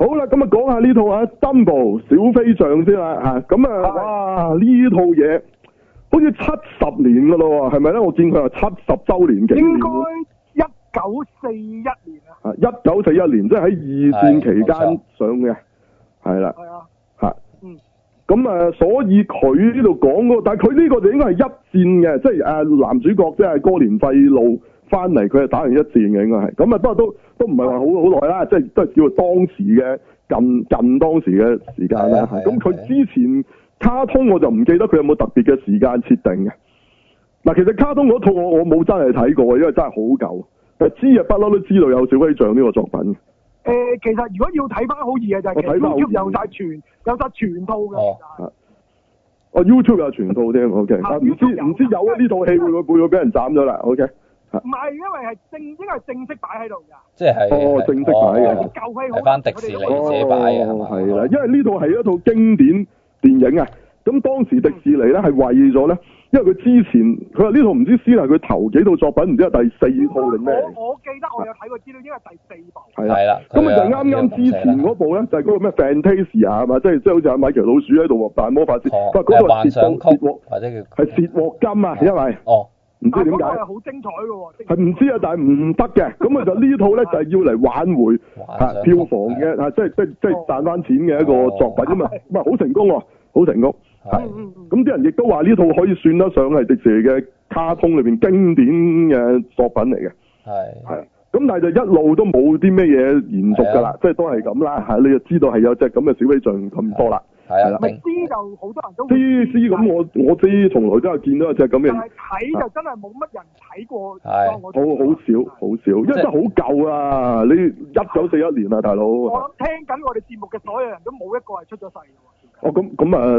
好啦，咁啊講下呢套啊 Dumbo 小飛象先啦嚇，咁哇呢套嘢好似70年噶咯喎，係咪咧？我見佢話70週年紀念。 應該1941年啊。 1941年，即係喺二戰期間上嘅，係啦。 係啊。 嚇。咁所以佢呢度講嗰個，但係佢呢個就應該係一戰嘅，即係男主角即係哥連費路翻嚟，佢係打完一戰嘅應該係。咁不過都唔係話好耐啦，即係都係叫做當時嘅近當時嘅時間啦。咁佢之前卡通我就唔記得佢有冇特別嘅時間設定嘅。嗱，其實卡通嗰套我冇真係睇過，因為真係好舊。但係知啊，不嬲都知道有小飛象呢個作品。 其實如果要睇翻好易嘅就係，其實 YouTube 有晒全套嘅。 YouTube 有全套添 ，OK。唔知有呢套戲會唔會俾人斬咗啦 ？OK。 唔係，因為係應該係正式擺喺度㗎。 即係正式擺嘅。 舊戲好。 係翻迪士尼自己擺嘅。 係啦，因為呢套係一套經典電影啊。咁當時迪士尼咧係為咗咧，因為佢之前佢話呢套唔知先係佢頭幾套作品，唔知係第4套定咩？ 我記得我有睇過資料，應該係第4部。 係啦。咁咪就啱啱之前嗰部咧，就係嗰個咩 Fantasia 係嘛？即係好似阿米奇老鼠喺度扮魔法師。嗰個幻想曲或者叫係蝕鑊金啊，因為唔知點解。 係好精彩嘅喎。 係唔知啊，但係唔得嘅。咁啊就呢套咧就係要嚟挽回票房嘅即係賺翻錢嘅一個作品咁啊，唔係好成功喎，好成功。係，咁啲人亦都話呢套可以算得上係迪士尼嘅卡通裏邊經典嘅作品嚟嘅。係。咁但係就一路都冇啲咩嘢延續㗎啦，即係都係咁啦嚇，你就知道係有隻咁嘅小飛象咁多啦。係啦。 咪知就好多人都知咁我知，從來都係見到有隻咁嘅。 但係睇就真係冇乜人睇過。 好少，因為真係好舊啊！你1941年啊，大佬。 我諗聽緊我哋節目嘅所有人都冇一個係出咗世嘅喎。 咁啊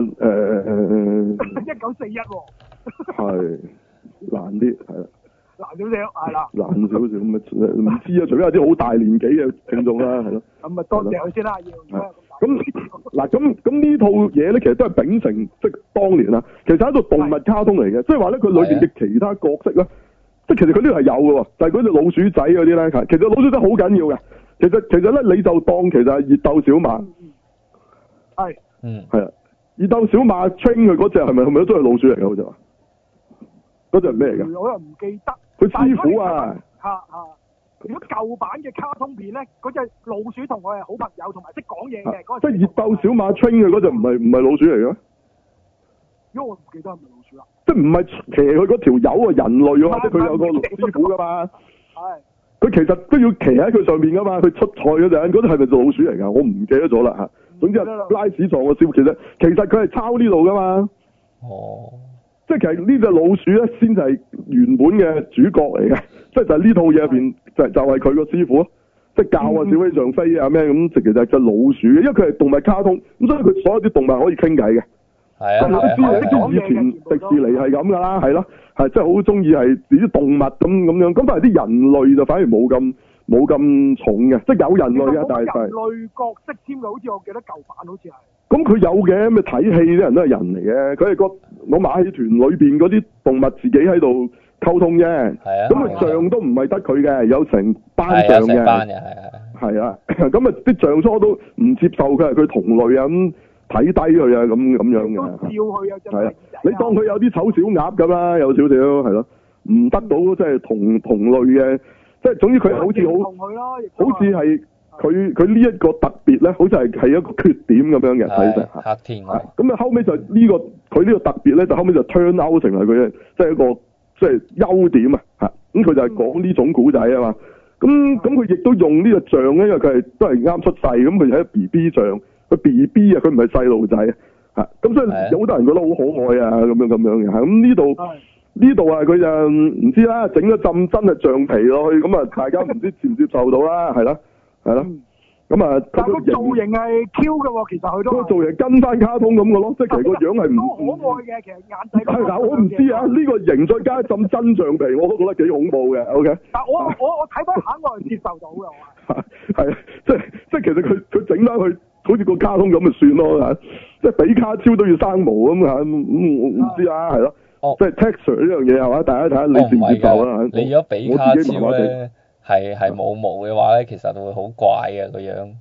1941喎。 係難啲，係啦。 難少少，係啦。 難少少咁唔知啊，除非有啲好大年紀嘅聽眾啦，係咯。 咁啊，多謝佢先啦，要。 咁呢套嘢咧，其實都係秉承即係當年啊，其實係一套動物卡通嚟嘅，即係話咧佢裏邊嘅其他角色咧，即係其實佢呢度係有嘅喎，就係嗰隻老鼠仔嗰啲咧，其實老鼠仔好緊要嘅，其實咧你就當其實係熱鬥小馬， 係， 係啊，熱鬥小馬 train 佢嗰隻係咪都係老鼠嚟嘅？好似話，嗰隻係咩嚟嘅？ 我又唔記得。 佢師傅啊。 如果舊版嘅卡通片咧，嗰隻老鼠同我係好朋友，同埋識講嘢嘅。 即係熱鬥小馬 train 嘅嗰隻唔係老鼠嚟嘅咩？ 因為我唔記得係咪老鼠啦。 即係唔係騎佢嗰條友啊人類啊，即係佢有個師傅噶嘛。係。佢其實都要騎喺佢上面噶嘛，佢出賽嗰陣，嗰啲係咪做老鼠嚟㗎？我唔記得咗啦嚇。總之係拉屎撞個師傅，其實佢係抄呢度噶嘛。即係其實呢隻老鼠咧，先就係原本嘅主角嚟嘅，即係就係呢套嘢入邊就係佢個師傅咯，即係教啊小飛象飛啊咩咁，其實就係隻老鼠嘅，因為佢係動物卡通，咁所以佢所有啲動物可以傾偈嘅。係啊，都知以前迪士尼係咁噶啦，係咯，係即係好中意係啲動物咁樣，咁但係啲人類就反而冇咁重嘅，即係有人類嘅，但係人類角色添嘅，好似我記得舊版好似係。 咁佢有嘅，咩睇戲啲人都係人嚟嘅，佢係個我馬戲團裏邊嗰啲動物自己喺度溝通啫。係啊。咁啊象都唔係得佢嘅，有成班象嘅。成班嘅係啊。咁啊啲象初都唔接受佢係佢同類啊，咁睇低佢啊咁樣嘅。笑佢啊真係。係啊。你當佢有啲醜小鴨咁啦，有少少係咯，唔得到即係同類嘅，即係總之佢好似係。佢呢一個特別咧，好似係一個缺點咁樣嘅睇成黑天鵝。 咁啊後尾就呢個佢呢個特別咧，就後尾就 turn out 成係佢即係一個即係優點啊嚇。咁佢就係講呢種古仔啊嘛。咁佢亦都用呢個象咧，因為佢都係啱出世，咁佢係一 BB 象，佢 BB 啊，佢唔係細路仔啊。咁所以有好多人覺得好可愛啊，咁樣嘅嚇。咁呢度啊，佢就唔知啦，整咗浸真係橡皮落去，咁啊大家唔知接唔接受到啦，係啦。係咯，咁啊， 但係個造型係 Q 嘅喎，其實佢都個造型跟翻卡通咁嘅咯，即係其實個樣係唔可愛嘅，其實眼仔。 係我唔知啊，呢個型再加浸真橡皮，我都覺得幾恐怖嘅。OK。 但我睇翻下，我係接受到嘅。 係即係其實佢整翻佢好似個卡通咁就算咯嚇，即係比卡超都要生毛咁嚇，我唔知啊，係咯。即係 texture 呢樣嘢係嘛？大家睇下你接唔接受啊？ 你如果比卡超咧？係冇毛嘅話咧，其實會好怪嘅個樣。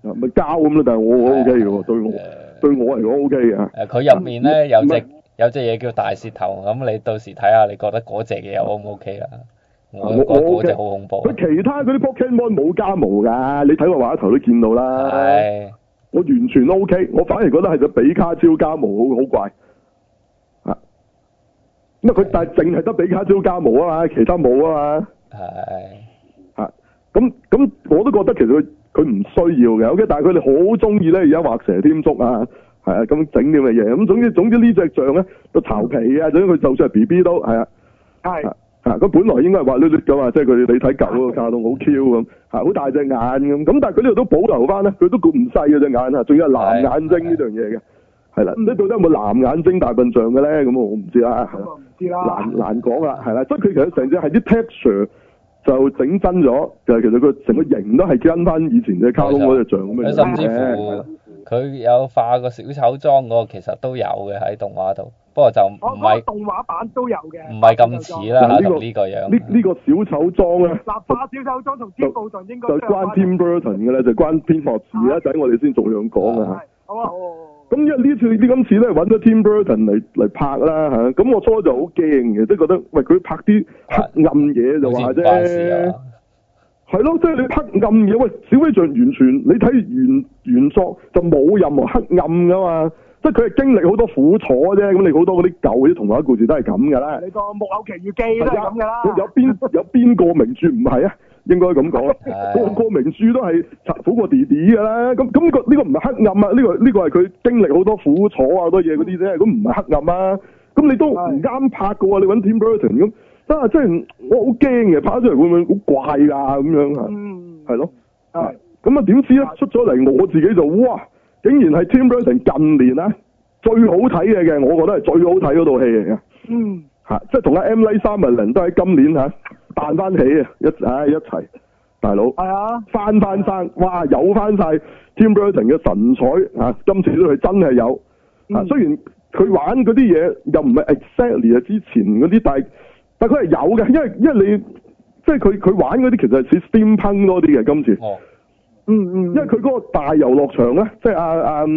咪膠咁咯，但係我 O K 嘅喎，對我嚟講 O K 嘅。 佢入面咧有隻嘢叫大舌頭，咁你到時睇下，你覺得嗰隻嘢 O 唔 O K 啦？我覺得嗰隻好恐怖。 佢其他嗰啲 Pokemon 冇加毛㗎，你睇個畫頭都見到啦。係。我完全 O K，我反而覺得係隻比卡超加毛好怪。啊。咁佢但係淨係得比卡超加毛啊嘛，其他冇啊嘛。係。嚇。咁我都覺得其實佢唔需要嘅 ，OK， 但係佢哋好中意咧，而家畫蛇添足啊，係啊，咁整啲咁嘅嘢，咁總之呢隻象咧就巢皮啊，總之佢就算係 B B 都係啊，係佢本來應該係滑捋捋噶嘛，即係佢你睇舊嗰個卡通好 Q 咁，好大隻眼咁，但係佢呢度都保留翻咧，佢都咁唔細嘅隻眼啊，仲有藍眼睛呢樣嘢嘅，係啦，呢到底有冇藍眼睛大笨象嘅咧？咁我唔知啦，係啦， 唔知啦， 難講啦，係啦，即係佢其實成隻係啲 texture。就整真咗，就其實佢成個型都係跟翻以前嘅卡通嗰隻象咁樣。 甚至乎佢有化個小丑裝嗰個，其實都有嘅喺動畫度，不過就唔係動畫版都有嘅， 唔係咁似啦嚇，同呢個樣。 呢個小丑裝咧， 嗱化小丑裝同天布頓應該就關 Tim Burton 嘅咧，就關蝙蝠事啊！等我哋先逐樣講啊。 好啊。 咁因為今次咧揾咗 Tim Burton 嚟拍啦嚇，咁我初就好驚嘅，即係覺得喂佢拍啲黑暗嘢就話啫，係咯，即係你黑暗嘢，喂小飛象完全你睇原作就冇任何黑暗噶嘛，即係佢係經歷好多苦楚啫，咁你好多嗰啲舊啲童話故事都係咁噶啦， 你個木偶奇遇記都係咁噶啦， 有邊個名著唔係啊？應該咁講，個名著都係苦過弟弟㗎啦。咁呢個唔係黑暗啊，呢個係佢經歷好多苦楚啊，好多嘢嗰啲啫。咁唔係黑暗啊。咁你都唔啱拍㗎喎。你揾 Tim Burton 咁，即係我好驚嘅，拍出嚟會唔會好怪㗎咁樣啊？係咯。咁啊點知咧出咗嚟，我自己就哇，竟然係 Tim Burton 近年啊最好睇嘅，我覺得係最好睇嗰套戲嚟嘅。即係同阿 M. Night Shyamalan都喺今年彈翻起啊！一齊，大佬係啊，翻生，哇，有翻晒 Tim Burton 嘅神采啊！今次都係真係有啊，雖然佢玩嗰啲嘢又唔係 exactly 之前嗰啲，但佢係有嘅，因為你即係佢玩嗰啲其實係似 steampunk 多啲嘅今次。因為佢嗰個大遊樂場咧，即係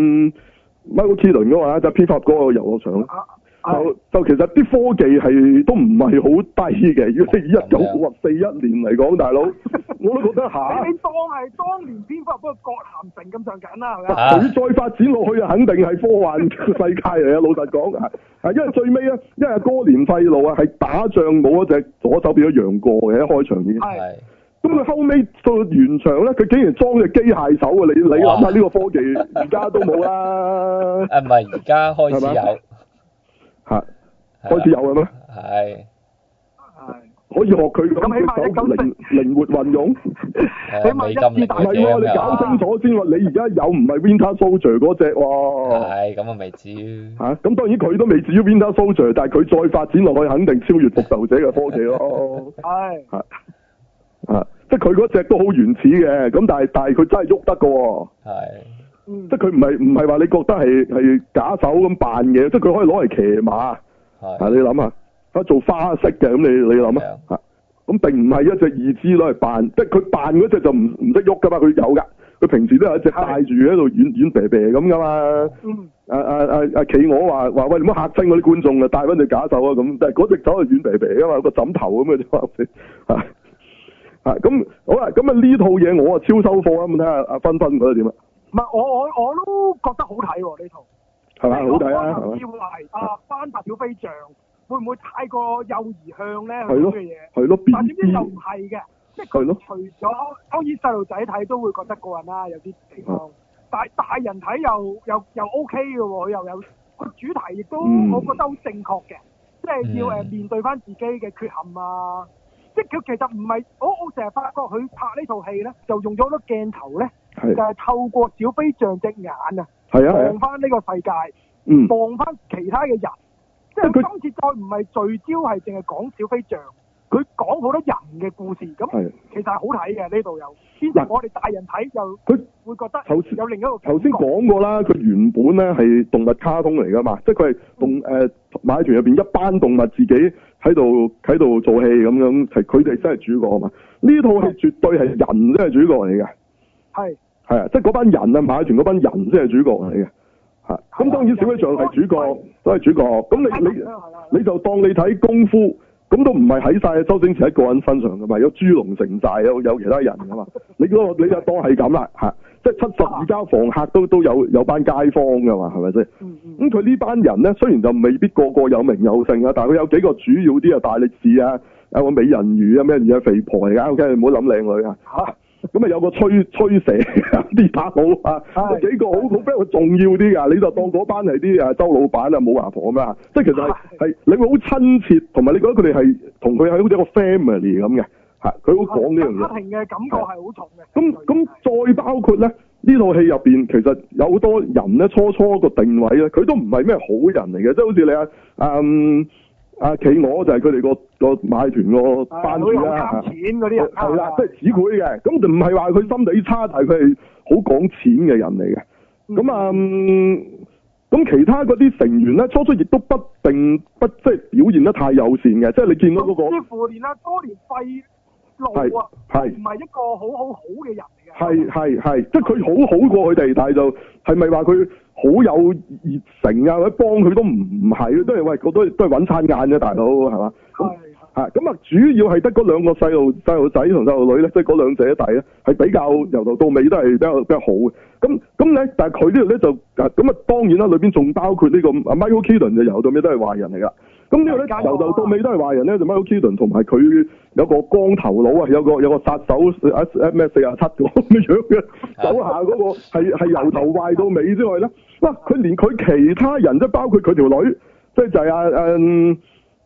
Michael Keaton 嗰個就蝙蝠俠嗰個遊樂場咧。就其實啲科技係都唔係好低嘅，如果你1941年嚟講，大佬我都覺得嚇。你當係當年蝙蝠俠嗰個葛咸城咁上緊啦，係咪啊？佢再發展落去啊，肯定係科幻世界嚟啊！老實講因為最尾啊，因為哥連費路啊係打仗冇一隻左手變咗楊過嘅，一開場已經。係。咁佢後尾到完場咧，佢竟然裝隻機械手啊！你諗下呢個科技而家都冇啦。 唔係而家開始有。 開始有嘅咩？ 係可以學佢咁靈活運用。 起碼一支大唔係喎，你搞清楚先喎。你而家有唔係 Winter Soldier 嗰隻喎？係咁啊，未至於咁當然佢都未至於 Winter Soldier，但係佢再發展落去，肯定超越復仇者嘅科技咯。即係佢嗰隻都好原始嘅，咁但係佢真係喐得㗎喎。即係佢唔係話你覺得係假手咁扮嘢，即係佢可以攞嚟騎馬。你諗下，做花式嘅咁你諗啊？咁並唔係一隻二肢攞嚟扮，即係佢扮嗰隻就唔識喐噶嘛，佢有噶，佢平時都有一隻戴住喺度軟啤啤咁噶嘛。企鵝話喂，你唔好嚇親嗰啲觀眾啊，戴翻隻假手啊咁，但係嗰隻手係軟啤啤噶嘛，個枕頭咁嘅啫嘛。咁好啦，咁呢套嘢我超收貨啊！咁睇下阿芬芬覺得點啊？ 唔係我都覺得好睇喎呢套， 係咪好睇啊？ 以為翻拍小飛象會唔會太過幼兒向咧？ 係咯嘅嘢，係咯， 但點知又唔係嘅，即係佢除咗當然細路仔睇都會覺得過癮啦，有啲地方，但係大人睇又 OK 嘅喎，又有個主題亦都我覺得好正確嘅，即係要面對翻自己嘅缺陷啊！即係佢其實唔係，我成日發覺佢拍呢套戲咧，就用咗好多鏡頭咧，就係透過小飛象隻眼啊，望翻呢個世界，望翻其他嘅人，即係佢今次再唔係聚焦係淨係講小飛象，佢講好多人嘅故事，咁其實係好睇嘅呢度又，變成我哋大人睇又佢會覺得有另一個頭先講過啦，佢原本咧係動物卡通嚟噶嘛，即係佢係馬戲團入邊一班動物自己喺度做戲咁樣，係佢哋真係主角啊嘛。呢套戲絕對係人真係主角嚟嘅， 係啊，即係嗰班人啊，馬團嗰班人先係主角嚟嘅。嚇，咁當然小飛象係主角，都係主角。咁你就當你睇功夫。咁都唔係喺晒周星馳一個人身上噶嘛，有豬籠城寨，有其他人噶嘛。你就當係咁啦嚇，即係72家房客都有班街坊噶嘛，係咪先？咁佢呢班人咧，雖然就未必個個有名有姓啊，但係佢有幾個主要啲啊，大力士啊，有個美人魚啊，咩嘢肥婆嚟㗎 ，OK， 唔好諗靚女啊。咁啊有個吹蛇啲打佬啊，幾個好比較重要啲㗎，你就當嗰班係啲周老闆啊、冇牙婆咁啊，即係其實係你會好親切，同埋你覺得佢哋係同佢係好似一個 family 咁嘅，佢好講呢樣嘢。家庭嘅感覺係好重嘅。咁再包括咧呢套戲入邊，其實有好多人咧初個定位咧，佢都唔係咩好人嚟嘅，即係好似你企鵝就係佢哋個馬團個班主啦， 錢嗰啲人係啦，即係指佢嘅，咁就唔係話佢心地差，但係佢係好講錢嘅人嚟嘅。咁其他嗰啲成員咧，初亦都不即係表現得太友善嘅，即係你見到嗰個。似乎連阿多年費路啊，係唔係一個好嘅人嚟嘅？係，即係佢好過佢哋，但係就係咪話佢好有熱誠啊？或者幫佢都唔係，都係喂，都係揾餐晏啫，大佬係嘛？咁啊，主要係得嗰兩個細路仔同細路女咧，即係嗰兩姐弟咧，係比較由頭到尾都係比較好嘅。咁咧，但係佢呢度咧就咁啊，當然啦，裏邊仲包括呢個 Michael Keaton 就由頭到尾都係壞人嚟㗎。咁呢個咧由頭到尾都係壞人咧，就 Michael Keaton 同埋佢有個光頭佬啊，有個殺手咩47個咁樣嘅手下嗰個係由頭壞到尾之外咧，哇！佢連佢其他人即係包括佢條女，即係就係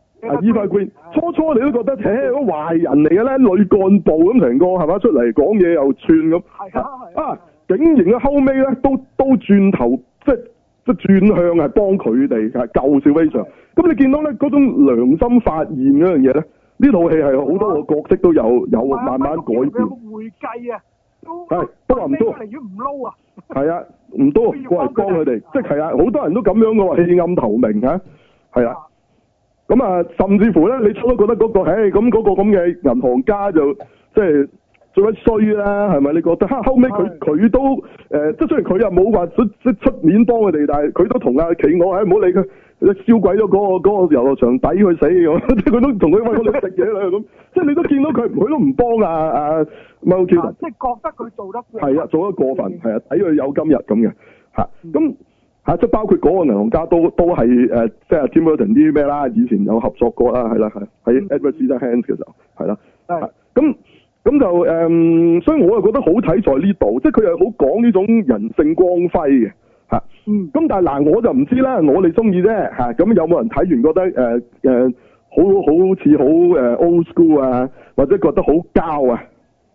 Eva Green，初你都覺得嗰壞人嚟嘅咧，女幹部咁成個係嘛，出嚟講嘢又串咁，竟然咧後尾咧都轉頭即係轉向係幫佢哋救小飛象。咁你見到咧嗰種良心發現嗰樣嘢咧，呢套戲係好多個角色都有慢慢改變。 會計啊， 都話唔多， 寧願唔撈啊。 係啊，唔多過嚟幫佢哋，即係好多人都咁樣嘅喎，棄暗投明嚇，係啊。咁啊，甚至乎咧，你初都覺得嗰個，咁嗰個咁嘅銀行家就即係做乜衰啦，係咪？你覺得？後尾佢都即係雖然佢又冇話即出面幫佢哋，但係佢都同阿企鵝，唔好理佢，燒鬼咗嗰個遊樂場抵佢死咁，即係佢都同佢喂，我哋食嘢啦咁，即係你都見到佢都唔幫啊Michael Keaton，即係覺得佢做得係啊，做得過分係啊，抵佢有今日咁嘅咁。即係包括嗰個銀行家都係即係 Tim Burton 啲咩啦，以前有合作過啦，係啦，喺 Edward Scissorhands 嘅時候，係啦，咁就所以我又覺得好睇在呢度，即係佢又好講呢種人性光輝嘅咁但係嗱，我就唔知啦，我哋中意啫咁有冇人睇完覺得好似好old school 啊，或者覺得好膠啊？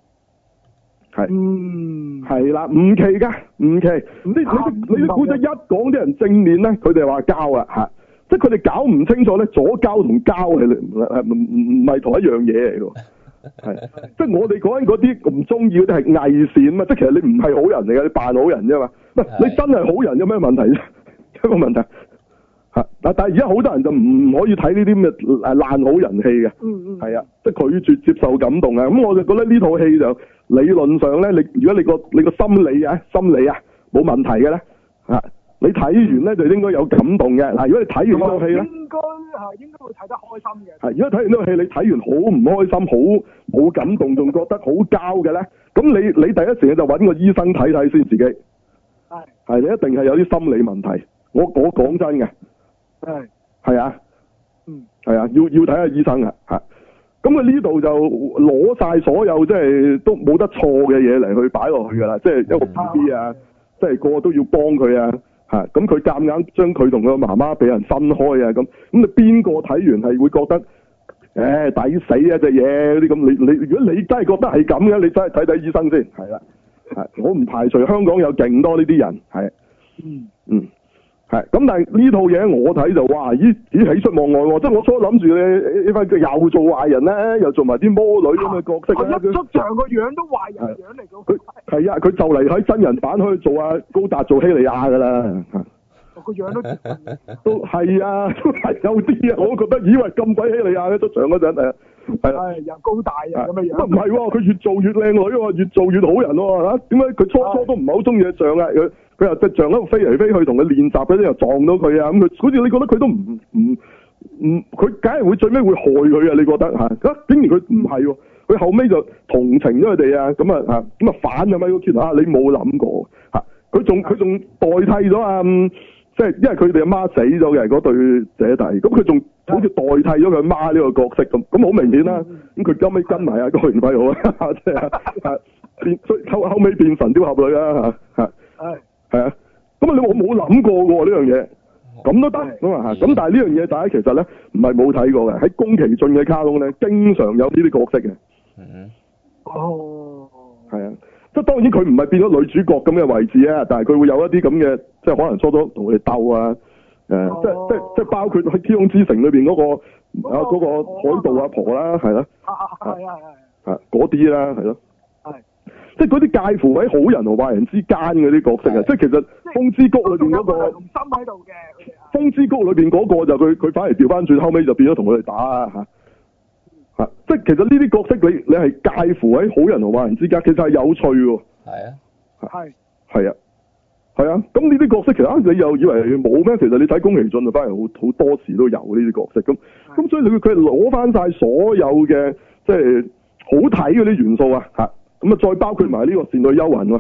係啦，唔奇噶，唔奇。你啲古仔一講啲人正面咧，佢哋話膠啊即係佢哋搞唔清楚咧，左膠同膠係唔係同一樣嘢嚟㗎。即係我哋講緊嗰啲唔中意嗰啲係偽善嘛，即係其實你唔係好人嚟嘅，你扮好人啫嘛。你真係好人有咩問題啫？一個問題但係而家好多人就唔可以睇呢啲咁嘅爛好人戲嘅。係啊，即係拒絕接受感動啊。咁我就覺得呢套戲就理論上咧，如果你個心理啊冇問題嘅咧你睇完咧就應該有感動嘅。嗱，如果你睇完套戲咧，應該會睇得開心嘅。如果睇完套戲你睇完好唔開心，好冇感動，仲覺得好膠嘅咧，咁你第一時間就揾個醫生睇睇先自己。係你一定係有啲心理問題。我講真嘅。係啊。係啊，要睇下醫生嘅咁佢呢度就攞晒所有即係都冇得錯嘅嘢嚟去擺落去㗎啦，即係一個 BB 啊，即係個個都要幫佢啊咁佢夾硬將佢同佢媽媽俾人分開啊咁你邊個睇完係會覺得抵死啊隻嘢嗰啲咁？你如果你真係覺得係咁嘅，你真係睇醫生先係啦。我唔排除香港有勁多呢啲人係。咁，但係呢套嘢我睇就哇，咦喜出望外喎！即係我初諗住你呢班佢又做壞人咧，又做埋啲魔女咁嘅角色咧。一出場個樣都壞人樣嚟㗎。佢係啊，佢就嚟喺真人版可以做高達做希利亞㗎啦。個樣都係啊，都係有啲啊！我覺得以為咁鬼希利亞嘅出場嗰陣係啦， 又高大啊咁嘅樣。 唔係喎，佢越做越靚女喎，越做越好人喎嚇。點解佢初都唔係好中意隻象啊？佢又隻象喺度飛嚟飛去，同佢練習嗰啲又撞到佢啊！咁佢好似你覺得佢都唔，佢梗係會最尾會害佢啊！你覺得嚇？竟然佢唔係喎，佢後尾就同情咗佢哋啊！咁啊反啊咪個 kid 啊！你冇諗過嚇？佢仲代替咗啊！即係因為佢哋阿媽死咗嘅嗰對姐弟，咁佢仲好似代替咗佢阿媽呢個角色咁好明顯啦。咁佢後尾跟埋阿郭榮輝好啊，即係變後尾變神雕俠侶啦嚇係啊。咁啊你我冇諗過喎呢樣嘢，咁都得咁啊嚇。咁但係呢樣嘢大家其實咧唔係冇睇過嘅，喺宮崎駿嘅卡通咧經常有呢啲角色嘅。 哦。係啊。即係當然佢唔係變咗女主角咁嘅位置啊，但係佢會有一啲咁嘅，即係可能初初同佢哋鬥啊，即係包括喺《天空之城》裏邊嗰個嗰個海盜阿婆啦，係咯，嗰啲啦，係咯，即係嗰啲介乎喺好人同壞人之間嗰啲角色啊，即係其實《風之谷》裏邊嗰個心喺度嘅， 《風之谷》裏邊嗰個就佢反而調翻轉，後尾就變咗同佢哋打啊嚇。即係其實呢啲角色你係介乎喺好人同壞人之間，其實係有趣喎。係啊。咁呢啲角色其實你又以為冇咩？其實你睇宮崎駿就反而好多時都有呢啲角色咁所以佢係攞翻晒所有嘅即係好睇嗰啲元素啊咁啊再包括埋呢個倩女幽魂喎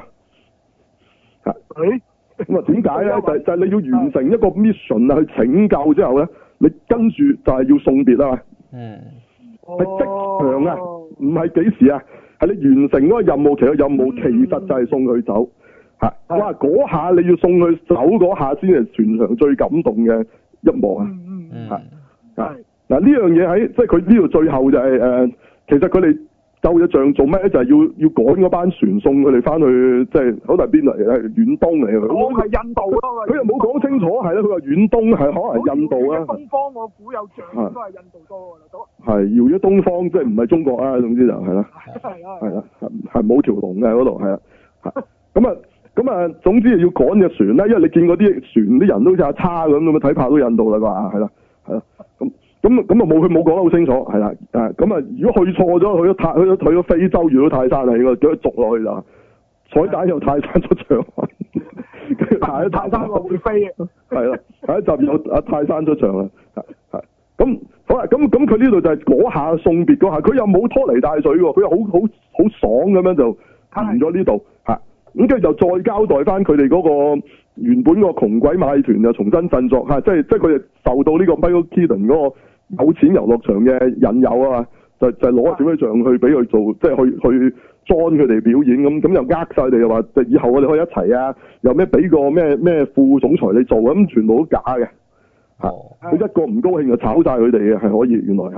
咁啊點解咧？就係你要完成一個 mission 啊，去拯救之後咧，你跟住就係要送別啊嘛。係即場啊，唔係幾時啊？係你完成嗰個任務，其實任務其實就係送佢走哇！嗰下你要送佢走嗰下先係全場最感動嘅一幕啊！嗱呢樣嘢喺即係佢呢度最後就係其實佢哋救咗象做咩咧？就係要趕嗰班船送佢哋翻去，即係好大邊嚟嘅遠東嚟嘅。 我係印度咯。 佢又冇講清楚，係啦。佢話遠東係可能係印度啊。 東方我估有象都係印度多㗎啦，都係搖咗東方，即係唔係中國啊？總之就係啦。係冇條龍嘅嗰度係啦。咁啊，總之要趕隻船啦，因為你見嗰啲船啲人都好似阿叉咁啊，睇怕都印度啦啩，係啦。咁啊佢冇講得好清楚，係啦，咁啊如果去錯咗，去咗非洲遇到泰山啊，應該叫佢續落去就彩蛋又泰山出場，泰山我會飛嘅，係啦，下一集有阿泰山出場啦，咁好啦，咁佢呢度就係嗰下送別嗰下，佢又冇拖泥帶水喎，佢又好爽咁樣就完咗呢度咁跟住就再交代翻佢哋嗰個原本個窮鬼馬戲團就重新振作即係佢哋受到呢個 Michael Keaton 嗰個有錢遊樂場嘅引誘啊，就攞小飛象去俾佢做，即係去裝佢哋表演咁又呃晒佢哋，又話以後我哋可以一齊啊，又咩俾個咩副總裁你做咁，全部都假嘅佢一個唔高興就炒晒佢哋嘅，係可以原來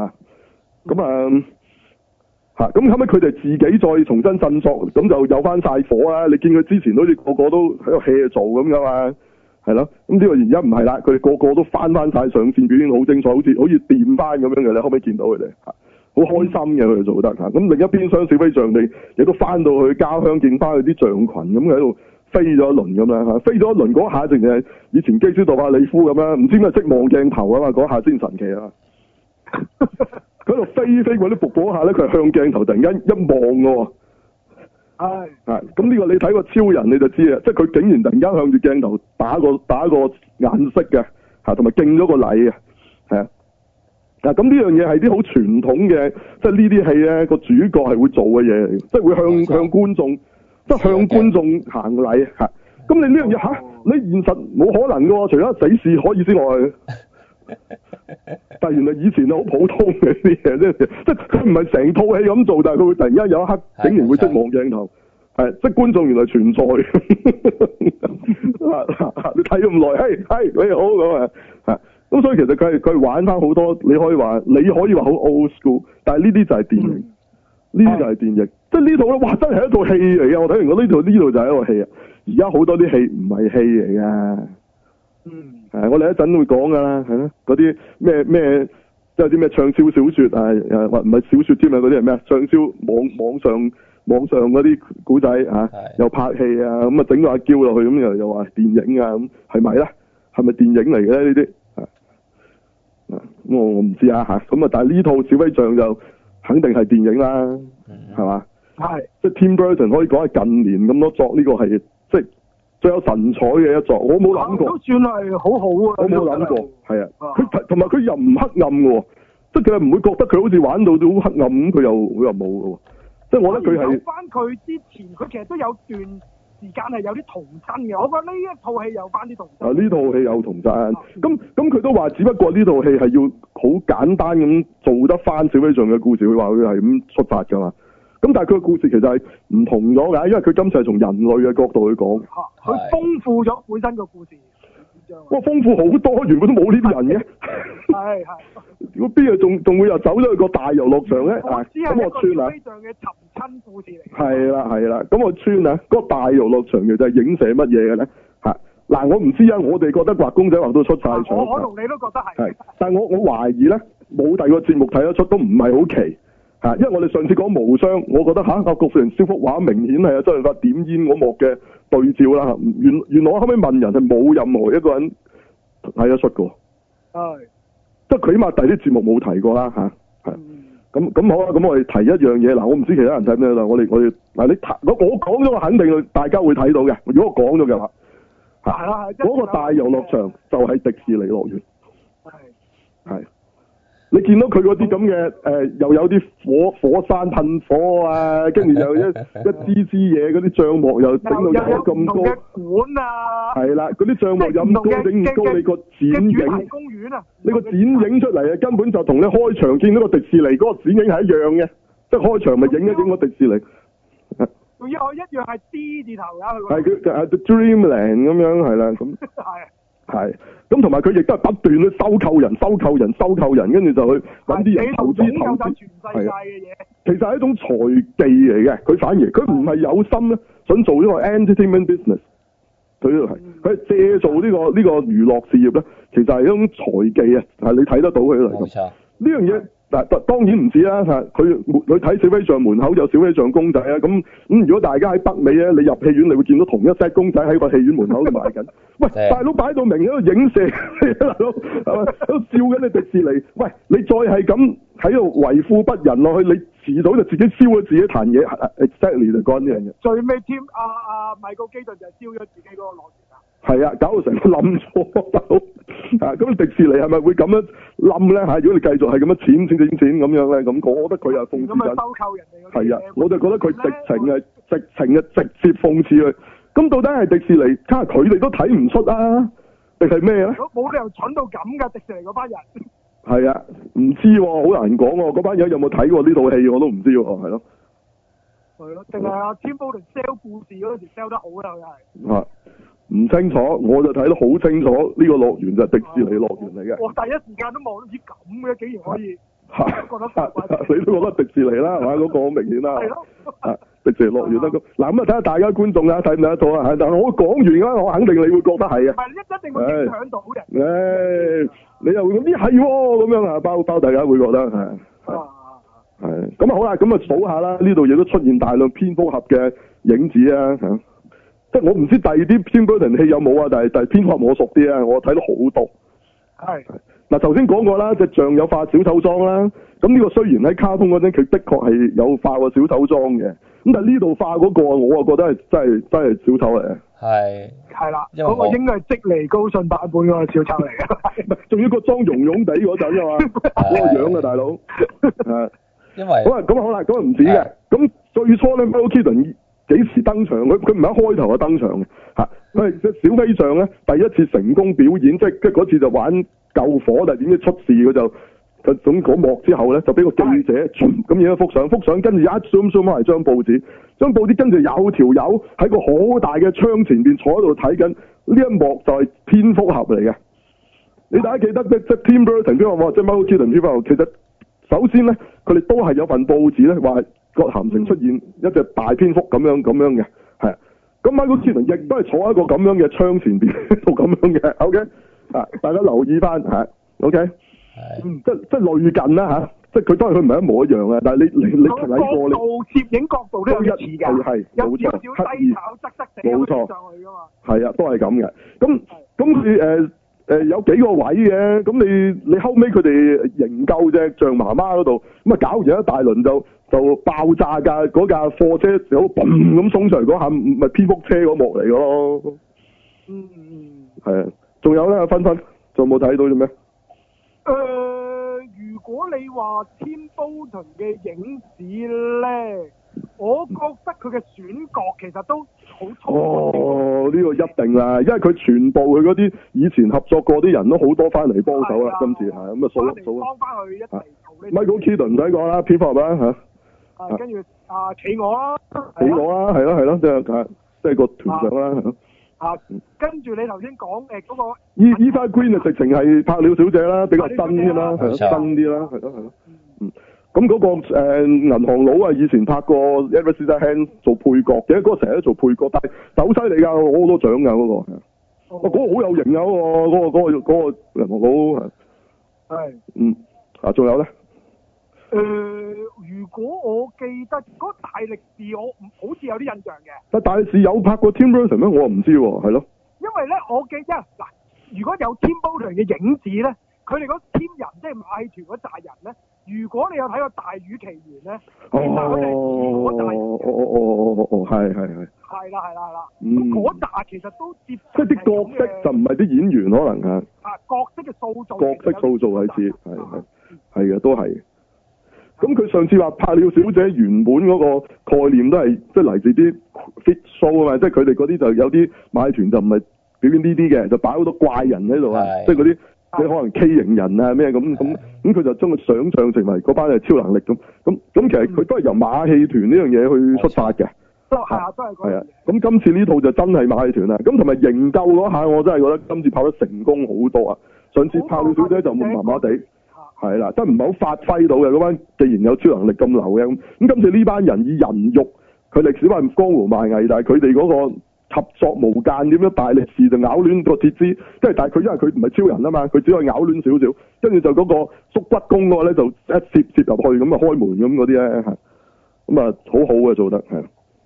咁後尾佢哋自己再重新振作，咁就有翻晒火啊！你見佢之前好似個個都喺度 hea 做咁噶嘛，係咯？咁呢個而家唔係啦，佢哋個個都翻晒上線表演，好精彩，好似掂翻咁樣嘅。你可唔可以見到佢哋好開心嘅佢哋做得咁另一邊廂小飛象你亦都翻到去家鄉，見翻佢啲象群咁喺度飛咗一輪咁樣飛咗一輪嗰下，淨係以前基斯杜化里夫咁樣，唔知咩即望鏡頭啊嘛，嗰下先神奇啊！佢喺度飛嗰啲瀑布下咧，佢係向鏡頭突然間一望嘅喎。咁呢個你睇個超人你就知啊，即係佢竟然突然間向住鏡頭打個眼色嘅，同埋敬咗個禮嘅，係啊。咁呢樣嘢係啲好傳統嘅，即係呢啲戲咧個主角係會做嘅嘢嚟，即係會向觀眾，即係向觀眾行禮咁你呢樣嘢你現實冇可能嘅喎，除咗死侍可以之外。但係原來以前係好普通嘅啲嘢，即係佢唔係成套戲咁做，但係佢會突然間有一刻竟然會即望鏡頭，即係觀眾原來存在。你睇咁耐，嘿你好咁咁所以其實佢玩翻好多，你可以話好 old school， 但係呢啲就係電影，呢啲就係電影，即係呢套咧，哇真係一套戲嚟嘅，我睇完我呢度就係一個戲啊，而家好多啲戲唔係戲嚟㗎。我哋一陣會講噶啦，係咯，嗰啲咩，即係啲咩暢銷小說或唔係小說添啊，嗰啲係咩啊？暢銷網上嗰啲古仔又拍戲啊，咁啊整個阿嬌落去，咁又話電影啊，咁係咪咧？係咪電影嚟嘅咧？呢啲咁我唔知啊咁但係呢套小飛象就肯定係電影啦，係嘛？ 係。 即係 Tim Burton 可以講係近年咁多作呢個係即係最有神采嘅一作，我冇諗過。 都算係好好啊！ 我冇諗過，係啊。佢同埋佢又唔黑暗嘅喎，即係佢又唔會覺得佢好似玩到好黑暗咁，佢又冇嘅喎。即係我覺得佢係。 翻佢之前，佢其實都有段時間係有啲童真嘅，我覺得呢一套戲有翻啲童真。 呢套戲有童真，咁佢都話，只不過呢套戲係要好簡單咁做得翻小飛象嘅故事，佢話佢係咁出發㗎嘛。咁但係佢嘅故事其實係唔同咗㗎，因為佢今次係從人類嘅角度去講。 佢豐富咗本身個故事。 哇！豐富好多，原本都冇呢啲人嘅。 係。 如果邊個仲會又走咗去個大遊樂場咧？咁我穿啊！ 飛象嘅尋親故事嚟。 係啦，咁我穿啊！嗰個大遊樂場其實係影射乜嘢嘅咧？嗱，我唔知啊，我哋覺得畫公仔畫到出晒場。 我同你都覺得係。 但係我懷疑咧，冇第二個節目睇得出，都唔係好奇。因為我哋上次講無雙，我覺得郭富城燒幅畫明顯係周潤發點煙嗰幕嘅對照啦。原來我後尾問人係冇任何一個人睇得出嘅。係。即係佢起碼第啲節目冇提過啦咁好啦，咁我哋提一樣嘢嗱，我唔知其他人睇咩啦。我哋嗱我講咗，我肯定大家會睇到嘅。如果我講咗嘅話，係啦，嗰個大遊樂場就係迪士尼樂園。係。你見到佢嗰啲咁嘅又有啲火山噴火啊，跟住又一支嘢嗰啲帳幕又整到有咁高嘅管啊， 係啦，嗰啲帳幕咁高整唔高，你個剪影公園啊， 你個剪影出嚟啊，根本就同你開場見到個迪士尼嗰個剪影係一樣嘅，即係開場咪影一影個迪士尼。 仲要一樣係 D 字頭㗎， 係佢係 Dreamland 咁樣係啦，咁係咁同埋佢亦都係不斷去收購人，跟住就去揾啲人投資。全世界嘅嘢。其實係一種財技嚟嘅，佢反而佢唔係有心咧，想做呢個 entertainment business。佢借做呢個娛樂事業咧，其實係一種財技啊！係你睇得到佢嚟。冇錯。呢樣嘢。嗱，當然唔止啦，佢睇小飛象門口有小飛象公仔啊，咁如果大家喺北美咧，你入戲院你會見到同一 set 公仔喺個戲院門口度賣緊。喂，大佬擺到明喺度影射，大佬係咪喺度笑緊你迪士尼？喂，你再係咁喺度為富不仁落去，你遲早就自己燒咗自己壇嘢。Exactly 就講呢樣嘢。最尾添米高基頓就燒咗自己嗰個樂園啊！係啊，搞到成個冧咗，大佬咁迪士尼係咪會咁樣冧咧？如果你繼續係咁樣錢咁樣咧，咁我覺得佢又諷刺緊。咁收購人哋嗰啲嘢。係啊，我就覺得佢直情直接諷刺佢。咁到底係迪士尼，佢哋都睇唔出啊？定係咩咧？冇理由蠢到咁㗎，迪士尼嗰班人。係啊，唔知喎，好難講喎。嗰班人有冇睇過呢套戲我都唔知喎，係咯。係咯，定係阿 Tim Burton sell 故事嗰陣時 sell 得好啦，佢係。唔清楚，我就睇得好清楚，呢個樂園就係迪士尼樂園嚟嘅。我第一時間都望到似咁嘅，竟然可以。你都覺得迪士尼啦，係嘛？嗰個好明顯啦。係咯。迪士尼樂園啦，嗱咁啊，睇下大家觀眾啊，睇唔睇得到啊？但係我講完啦，我肯定你會覺得係啊。係一定會影響到嘅。你又會咁啲係喎，咁樣啊，包大家會覺得係。係。咁啊好啦，咁啊數下啦，呢度亦都出現大量蝙蝠俠嘅影子啊。即係我唔知第二啲 Tim Burton 戲有冇啊，但係蝙蝠俠我熟啲啊，我睇到好多。係。嗱，頭先講過啦，隻象有化小丑妝啦。咁呢個雖然喺卡通嗰陣，佢的確係有化過小丑妝嘅。咁但係呢度化嗰個，我啊覺得係真係小丑嚟嘅。係。係啦。嗰個應該係積尼高遜版本嗰個小丑嚟嘅。唔係，仲要個妝溶溶地嗰陣啊嘛，嗰個樣啊大佬。係。因為。好啦，咁啊唔止嘅。咁最初咧 Michael Keaton幾時登場？佢唔係一開頭就登場嘅嚇，佢係隻小飛象咧第一次成功表演，即係嗰次就玩救火，但係點知出事佢就咁嗰幕之後咧就俾個記者咁影咗幅相，跟住一 zoom 開嚟張報紙跟住有條友喺個好大嘅窗前邊坐喺度睇緊，呢一幕就係蝙蝠俠嚟嘅。你大家記得即係 Tim Burton 邊個即係 Michael Keaton 蝙蝠俠，其實首先咧佢哋都係有份報紙咧話。葛咸城出現一隻大蝙蝠咁樣嘅，係咁Michael Keaton亦都係坐喺一個咁樣嘅窗前邊度咁樣嘅 ，OK 大家留意翻OK 即係類近啦即係佢當然佢唔係一模一樣嘅，但係你睇過你攝影角度都有一似㗎，係有少少低炒側地上去㗎嘛，係啊，都係咁嘅，咁佢有幾個位嘅，咁你後尾佢哋營救隻象媽媽嗰度，咁啊搞完一大輪就爆炸㗎，嗰架貨車有嘣咁衝出嚟嗰下，咪蝙蝠車嗰幕嚟咯。係啊，仲有咧，芬芬仲有冇睇到啲咩？ 如果你話 Tim Burton 嘅影子咧，我覺得佢嘅選角其實都好粗。 哦，呢個一定啦，因為佢全部佢嗰啲以前合作過啲人都好多翻嚟幫手啦，今次係咁啊數幫翻佢一齊做呢。 Michael Keaton 唔使講啦，蝙蝠俠啦嚇。 跟住企鵝啦。 企鵝啦，係咯，即係個團長啦。 跟住你頭先講嗰個 Eva Green 啊，直情係拍鳥小姐啦，比較新啲啦，係咯，新啲啦，係咯。咁嗰個銀行佬啊，以前拍過 Edward Scissorhands 做配角嘅，嗰個成日都做配角，但係好犀利㗎，攞好多獎㗎嗰個。嗰個好有型啊！嗰個銀行佬係。仲有咧？ 如果我記得嗰大力士，我好似有啲印象嘅。 但大力士有拍過 Tim Burton 咩？我唔知喎，係咯。 因為咧，我記得嗱，如果有 Tim Burton 嘅影子咧，佢哋嗰 team 人即係馬戲團嗰扎人咧，如果你有睇過《大魚奇緣》咧，其實佢哋嗰扎人係。係啦。咁嗰扎其實都接即係啲角色就唔係啲演員可能係。 角色嘅塑造。 角色塑造係似係嘅，都係。咁佢上次話拍鳥小姐原本嗰個概念都係即係嚟自啲 fit show 啊嘛，即係佢哋嗰啲就有啲馬戲團就唔係表演呢啲嘅，就擺好多怪人喺度啊，即係嗰啲即係可能畸形人啊咩咁，佢就將佢想像成為嗰班係超能力咁，其實佢都係由馬戲團呢樣嘢去出發嘅。都係咁今次呢套就真係馬戲團啦，咁同埋營救嗰下我真係覺得今次拍得成功好多啊！上次拍鳥小姐就麻麻地。係啦，真唔係好發揮到嘅嗰班，既然有超能力咁流嘅咁今次呢班人以人肉，佢歷史話江湖賣藝，但係佢哋嗰個合作無間點樣大力士就咬亂個鐵枝，即係但係佢因為佢唔係超人啊嘛，佢只可以咬亂少少，跟住就嗰個縮骨功嗰個咧就一攝入去咁啊開門咁嗰啲咧係，咁啊好好嘅做得係，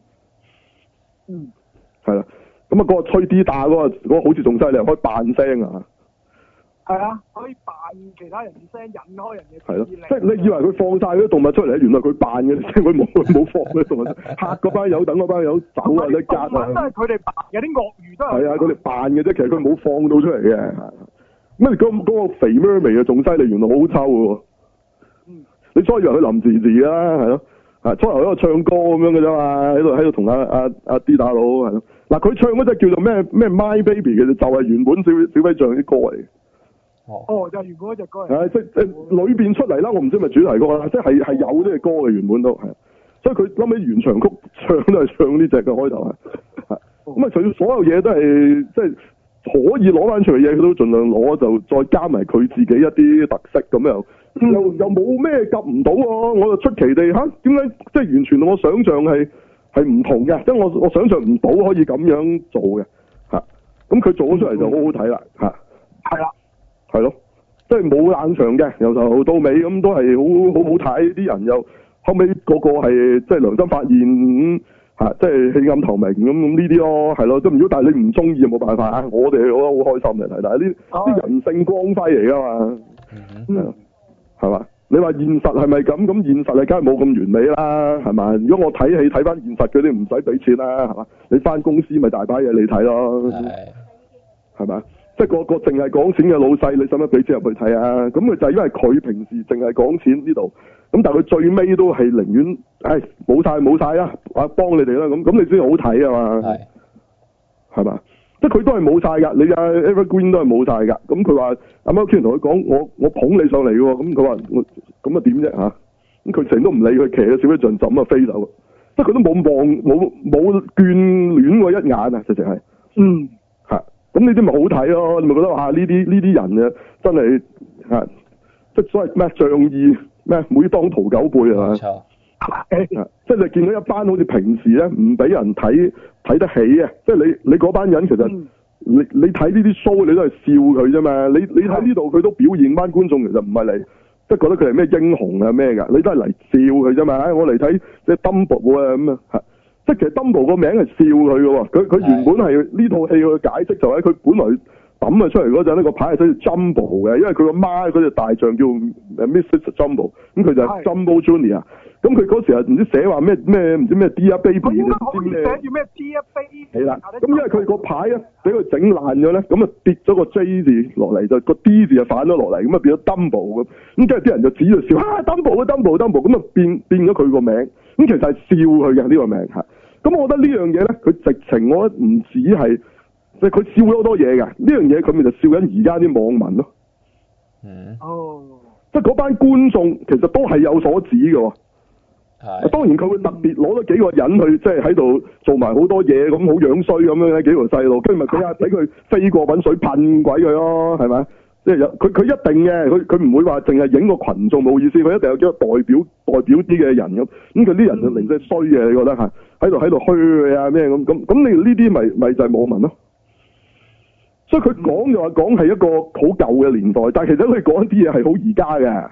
係啦，咁啊嗰個吹 D 打嗰個好似仲犀利，可以扮聲啊！ 係啊，可以扮其他人聲，引開人嘅注意力。 即係你以為佢放晒嗰啲動物出嚟，原來佢扮嘅聲，佢冇放嗰啲動物，嚇嗰班友等嗰班友走啊！你夾啊！ 都係佢哋扮，有啲鱷魚都係。係啊，佢哋扮嘅啫，其實佢冇放到出嚟嘅。乜嗰個肥 mermaid 啊，仲犀利，原來好抽嘅喎。你初以為佢林時時啦，係咯，初頭喺度唱歌咁樣嘅啫嘛，喺度同阿 D 打佬係咯。嗱，佢唱嗰隻叫做咩 My Baby 嘅，就係原本小飛象啲歌嚟。 就係原本嗰隻歌嚟。 係即裏邊出嚟啦，我唔知係咪主題歌啦，即係有呢隻歌嘅原本都係，所以佢諗起原唱曲唱都係唱呢隻嘅開頭係，咁啊佢所有嘢都係即係可以攞翻出嚟嘅嘢，佢都盡量攞，就再加埋佢自己一啲特色咁又冇咩及唔到喎，我就出奇地嚇點解即係完全我想象係唔同嘅，即係我想象唔到可以咁樣做嘅嚇，咁佢做咗出嚟就好好睇啦嚇，係啦。係咯，即係冇冷場嘅，由頭到尾咁都係好好睇，啲人又後尾個係即係良心發現即係棄暗投明咁呢啲咯，係咯，都如果但係你唔中意就冇辦法啊，我哋覺得好開心嚟睇，但係呢啲人性光輝嚟噶嘛，係嘛？你話現實係咪咁？咁現實係梗係冇咁完美啦，係嘛？如果我睇戲睇翻現實嗰啲唔使俾錢啦，係嘛？你翻公司咪大把嘢你睇咯，係嘛？即係個淨係講錢嘅老細，你使乜俾錢入去睇啊？咁佢就係因為佢平時淨係講錢呢度，咁但係佢最尾都係寧願，冇晒啊！幫你哋啦，咁你先好睇啊嘛，係嘛？即係佢都係冇晒㗎，你Evergreen 都係冇晒㗎。咁佢話阿 Martin 同佢講，我捧你上嚟喎。咁佢話咁啊點啫嚇？咁佢成日都唔理佢，騎咗小飛象就咁啊飛走，即係佢都冇眷戀過一眼啊！直情係咁呢啲咪好睇咯？你咪覺得呢啲人啊，真係即係所謂咩仗義咩，每當屠狗輩係嘛？即係你見到一班好似平時咧唔俾人睇得起啊！即係你嗰班人其實你睇呢啲 show 你都係笑佢啫嘛！你睇呢度佢都表現班觀眾其實唔係嚟即係覺得佢係咩英雄啊咩㗎？你都係嚟笑佢啫嘛！我嚟睇即係 Dumbo 啊咁啊！即係其實 Dumbo 個名係笑佢嘅喎，佢原本係呢套戲嘅解釋就係佢本來抌佢出嚟嗰陣呢個牌係寫住 Jumbo 嘅，因為佢個媽嗰隻大象叫 Mrs. Jumbo， 咁佢就係 Jumbo Junior。咁佢嗰時係唔知寫話咩唔知咩 Dear Baby 應該可以寫住咩 Dear Baby。 係啦，咁因為佢個牌咧俾佢整爛咗咧，咁啊跌咗個 J 字落嚟，就個 D 字就反咗落嚟，咁啊變咗 Dumbo 咁。咁跟住啲人就指住笑Dumbo 咁啊變咗佢個名。咁其實係笑佢嘅呢個名嚇。咁我覺得呢樣嘢咧，佢直情我覺得唔止係。即係佢笑咗好多嘢㗎，呢樣嘢佢咪就笑緊而家啲網民咯。 哦。即係嗰班觀眾其實都係有所指嘅喎。係。當然佢會特別攞咗幾個人去，即係喺度做埋好多嘢，咁好樣衰咁樣咧，幾個細路，跟住咪俾佢飛過揾水噴鬼佢咯，係咪？即係有佢一定嘅，佢唔會話淨係影個群眾冇意思，佢一定有幾個代表啲嘅人咁。咁佢啲人就零舍衰嘅，你覺得係喺度虛啊咩咁你呢啲咪就係網民咯。所以佢講就話講係一個好舊嘅年代，但係其實佢講啲嘢係好而家嘅。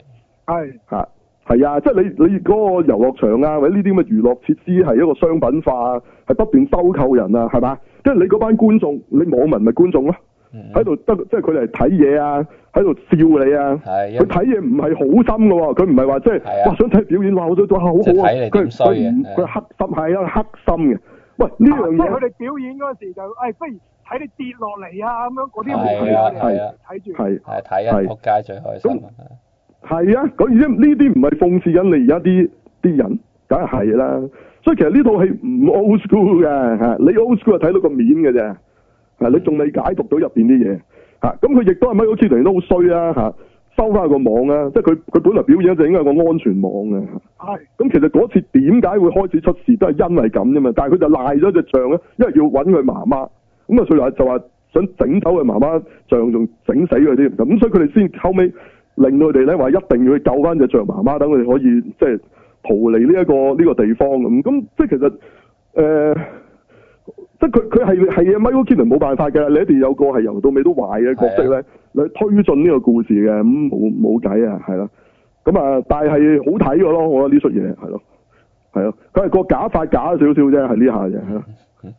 係啊，即係你嗰個遊樂場啊，或者呢啲咁嘅娛樂設施係一個商品化，係不斷收購人啊，係嘛？即係你嗰班觀眾，你網民咪觀眾咯，喺度即係佢哋睇嘢啊，喺度笑你啊。佢睇嘢唔係好深㗎喎，佢唔係話即係哇想睇表演，哇好好啊，佢黑心係啊黑心嘅。喂呢樣嘢， 即係佢哋表演嗰時就不如睇你跌落嚟啊咁樣嗰啲冇睇住睇人仆街最開心。 係啊，咁而且呢啲唔係諷刺緊你而家啲人，梗係啦。所以其實呢套戲唔 old school 嘅嚇，你 old school 係睇到個面嘅啫，你仲未解讀到入邊啲嘢嚇。咁佢亦都係Michael Keaton都好衰啊嚇，收翻個網啊，即係佢本來表演就應該係個安全網嘅。咁其實嗰次點解會開始出事都係因為咁啫嘛，但係佢就賴咗隻象咧，因為要揾佢媽媽，咁啊所以就話想整走佢媽媽象，仲整死佢添。咁所以佢哋先後尾令到佢哋咧話一定要去救翻隻象媽媽，等佢哋可以即係逃離呢個地方咁。即係其實即係佢係 Michael Keaton 冇辦法嘅，你一定有個係由到尾都壞嘅角色咧，嚟推進呢個故事嘅，咁冇計啊，係啦。咁啊，但係好睇嘅咯，我覺得呢出嘢係咯，佢係個假髮假少少啫，係呢下啫，係咯。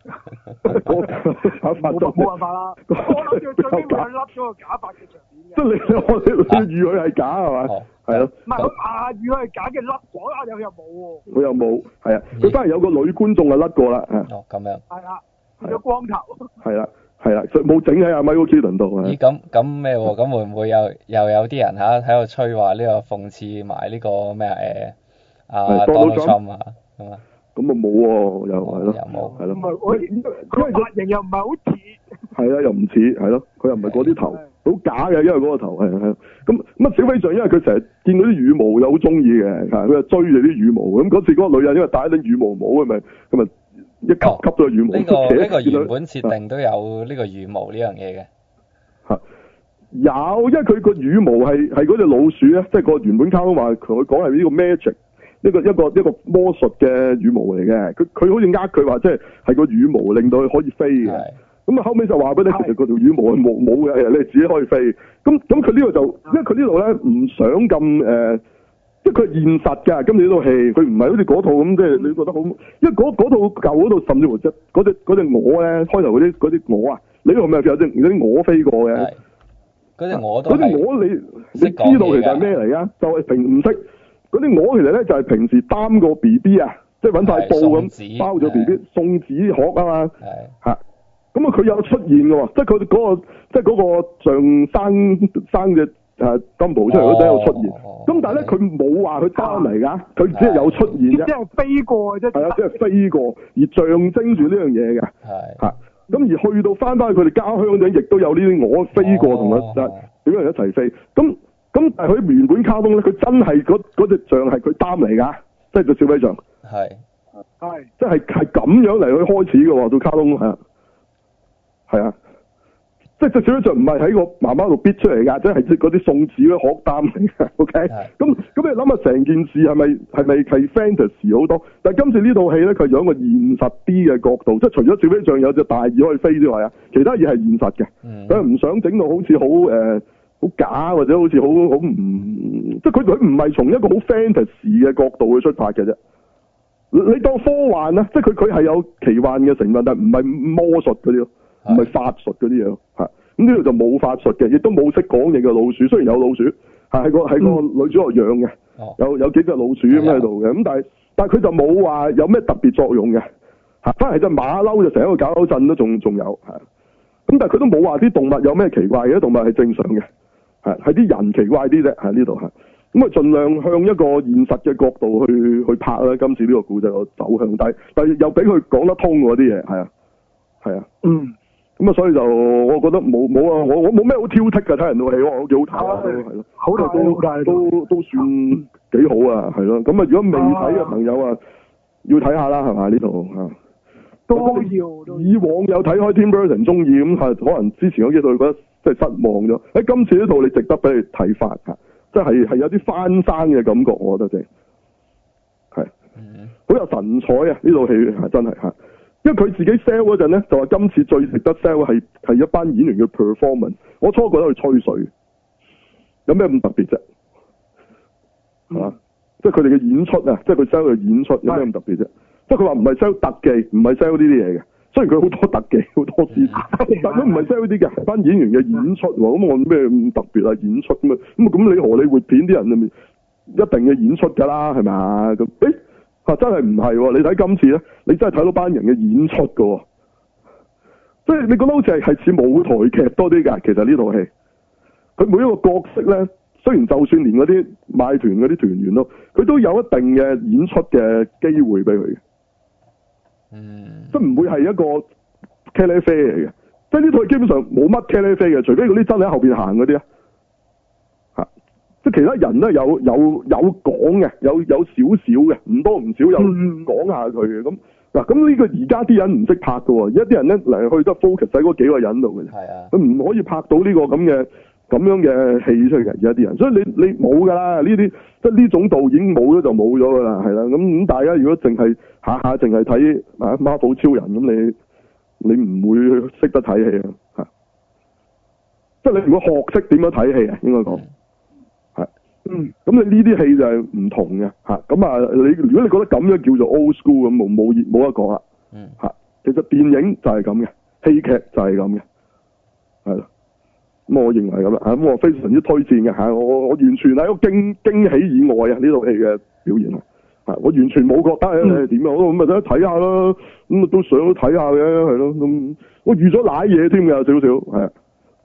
假髮就冇辦法啦，我諗住最尾佢甩咗個假髮嘅場面嘅。 即係你預佢係假係嘛？係咯。 唔係佢預佢係假嘅甩咗啊！又冇喎。 佢又冇，係啊！佢反而有個女觀眾啊甩過啦， 咁樣。 係啊，變咗光頭。 係啦，冇整喺阿 Michael Keaton 度啊。 咦？咁咩喎？咁會唔會又有啲人喺度吹話呢個諷刺埋呢個咩Donald Trump 啊咁啊？ 咁啊冇喎，又係咯，係咯。 唔係佢髮型又唔係好似。 係啊，又唔似係咯，佢又唔係嗰啲頭，好假嘅，因為嗰個頭係咁小飛象，因為佢成日見到啲羽毛又好中意嘅，佢就追住啲羽毛。咁嗰次嗰個女人因為戴啲羽毛帽，咪一吸咗個羽毛。 呢個原本設定都有呢個羽毛呢樣嘢嘅。 有，因為佢個羽毛係嗰隻老鼠咧，即係個原本卡通話同佢講係呢個 magic。一個魔術嘅羽毛嚟嘅，佢好似佢話即係個羽毛令到佢可以飛嘅。咁啊後尾就話俾你，其實嗰條羽毛係冇嘅，你自己可以飛。咁佢呢度就，因為佢呢度咧唔想咁即係佢係現實㗎。今次呢套戲佢唔係好似嗰套咁，即係你覺得好，因為嗰套舊嗰套甚至乎嗰隻鵝咧，開頭嗰啲鵝啊，你呢度咪有啲鵝飛過嘅。 嗰隻鵝都係。嗰啲鵝你知道其實係咩嚟㗎？就係唔識。嗰啲鵝其實咧就係平時擔個 BB 啊，即係揾塊布咁包咗 BB 送紙殼啊嘛，咁啊佢有出現嘅喎，即係佢嗰個像生隻金毛出嚟嗰陣有出現，咁但係咧佢冇話佢擔嚟㗎，佢只係有出現啫， 即係飛過啫， 係啊，即係飛過而象徵住呢樣嘢嘅，咁而去到翻去佢哋家鄉嗰陣，亦都有呢啲鵝飛過同佢幾個人一齊飛，咁但係佢原本卡通咧，佢真係嗰隻象係佢擔嚟㗎，即係隻小飛象。係。即係咁樣嚟去開始嘅喎，到卡通係啊，即係隻小飛象唔係喺個媽媽度逼出嚟㗎，即係嗰啲送紙嘅殼擔嚟㗎。OK。咁你諗下成件事係咪係 fantasy 好多？但係今次呢套戲咧，佢有一個現實啲嘅角度，即係除咗小飛象有隻大耳可以飛之外啊，其他嘢係現實嘅。佢唔想整到好似好假或者好似好唔，即係佢唔係從一個好 fantasy 嘅角度去出發嘅啫。你當科幻啊，即係佢係有奇幻嘅成分，但係唔係魔術嗰啲咯，唔係法術嗰啲嘢咯， 咁呢度就冇法術嘅，亦都冇識講嘢嘅老鼠。雖然有老鼠，係個女主角養嘅，有幾隻老鼠咁喺度嘅。咁但係佢就冇話有咩特別作用嘅。反而隻馬騮就成一個搞搞震都仲有係。咁但係佢都冇話啲動物有咩奇怪嘅，動物係正常嘅。係啲人奇怪啲啫，喺呢度係。咁啊，盡量向一個現實嘅角度去拍啦。今次呢個故仔個走向，但係又俾佢講得通嗰啲嘢，係啊。咁啊，所以就我覺得冇啊，我冇咩好挑剔㗎。睇人套戲，我幾好睇啊，係咯， 好睇都算幾好啊，係咯。咁啊，如果未睇嘅朋友啊，要睇下啦，係嘛呢度啊。 都要。 以往有睇開 Tim Burton 中意咁係，可能之前嗰幾套覺得即係失望咗。今次呢套你值得俾你睇翻嚇，即係有啲翻生嘅感覺，我覺得啫，係，好有神采啊！呢套戲係真係嚇，因為佢自己 sell 嗰陣咧，就話今次最值得 sell 係一班演員嘅 performance。我初覺得佢吹水，有咩咁特別啫？係嘛？即係佢哋嘅演出啊，即係佢 sell 嘅演出有咩咁特別啫？即係佢話唔係 sell 特技，唔係 sell 呢啲嘢嘅。雖然佢好多特技，好多姿勢，但佢唔係 sell 呢啲嘅，班演員嘅演出喎。咁我咩咁特別啊？演出咁你荷里活片啲人咪一定嘅演出㗎啦，係咪啊？咁真係唔係喎？你睇今次咧，你真係睇到班人嘅演出㗎喎。即係你覺得好似係似舞台劇多啲㗎。其實呢套戲，佢每一個角色咧，雖然就算連嗰啲買團嗰啲團員咯，佢都有一定嘅演出嘅機會俾佢嘅。即係唔會係一個茄喱啡嚟嘅，即係呢套基本上冇乜茄喱啡嘅，除非嗰啲真係喺後邊行嗰啲啊，即係其他人都有講嘅，有少少嘅，唔多唔少有講下佢嘅。咁嗱，咁呢個而家啲人唔識拍㗎喎，而家啲人咧嚟去得 focus 喺嗰幾個人度嘅啫，佢唔可以拍到呢個咁樣嘅戲出嚟嘅。而家啲人，所以你冇㗎啦，呢啲即係呢種導演冇咗就冇咗㗎啦，係啦。咁大家如果淨係下淨係睇Marvel 超人咁，你唔會識得睇戲啊，即係你如果學識點樣睇戲啊，應該講係，咁你呢啲戲就係唔同嘅嚇。咁啊，你如果你覺得咁樣叫做 old school 咁，冇得講啦，其實電影就係咁嘅，戲劇就係咁嘅，係咯。咁我認為咁啦，咁我非常之推薦嘅嚇，我完全係一個驚喜以外啊，呢套戲嘅表現啊。我完全冇覺得點啊，咁咪得睇下咯，咁都想睇下嘅，係咯，咁我預咗舐嘢添㗎，少少係，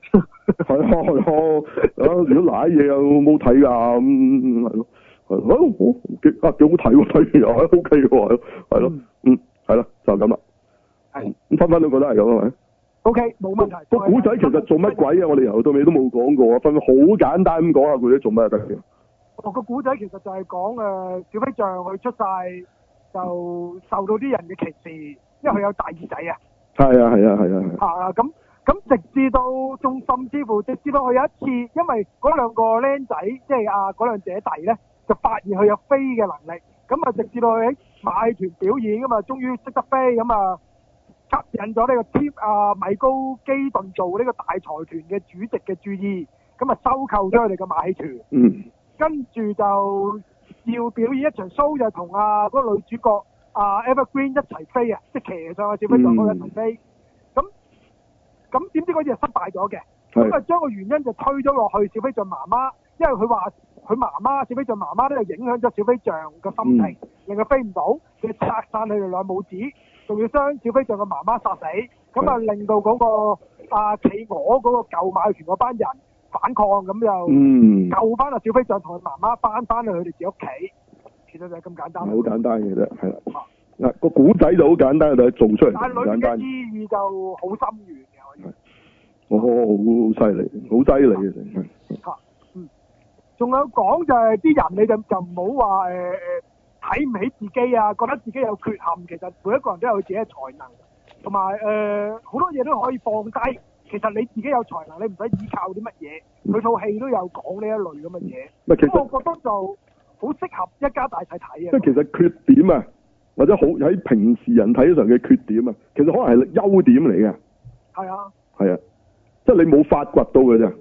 如果舐嘢有冇睇㗎？咁係咯，幾好睇喎，睇完又係 OK 喎，係咯，係咯，就咁啦，咁分都覺得係咁係咪 ？OK，冇問題。 個古仔其實做乜鬼啊？我哋由到尾都冇講過啊，分好簡單咁講下佢啲做乜得嘅。 個古仔其實就係講小飛象佢出世就受到啲人嘅歧視，因為佢有大耳仔啊。係啊。咁直至到仲甚至乎直至到佢有一次，因為嗰兩個僆仔即係嗰兩姐弟咧，就發現佢有飛嘅能力，咁啊直至到佢喺馬戲團表演咁啊，終於識得飛，咁啊吸引咗呢個米高基頓做呢個大財團嘅主席嘅注意，咁啊收購咗佢哋嘅馬戲團。跟住就要表演一場 show，就同嗰個女主角Evergreen 一齊飛啊，即係騎上去小飛象嗰一齊飛。咁點知嗰次係失敗咗嘅，咁啊將個原因就推咗落去小飛象媽媽，因為佢話佢媽媽小飛象媽媽咧就影響咗小飛象個心情，令佢飛唔到，佢拆散佢哋兩母子，仲要將小飛象嘅媽媽殺死，咁啊令到嗰個企鵝嗰個舊馬戲團嗰班人反抗，咁就救翻小飛象同佢媽媽翻去佢哋自己屋企，其實就係咁簡單。好簡單嘅啫，係啦。嗱個古仔就好簡單，但係做出嚟但係裏面嘅意義就好深遠嘅，可以。 好犀利，好犀利嘅。 仲有講就係啲人你就唔好話睇唔起自己啊，覺得自己有缺陷，其實每一個人都有自己嘅才能，同埋好多嘢都可以放低。其實你自己有才能，你唔使依靠啲乜嘢。佢套戲都有講呢一類咁嘅嘢。其實我覺得就好適合一家大細睇啊。 即係其實缺點啊，或者好喺平時人睇上嘅缺點啊，其實可能係優點嚟嘅。 係啊。 係啊，即係你冇發掘到嘅啫。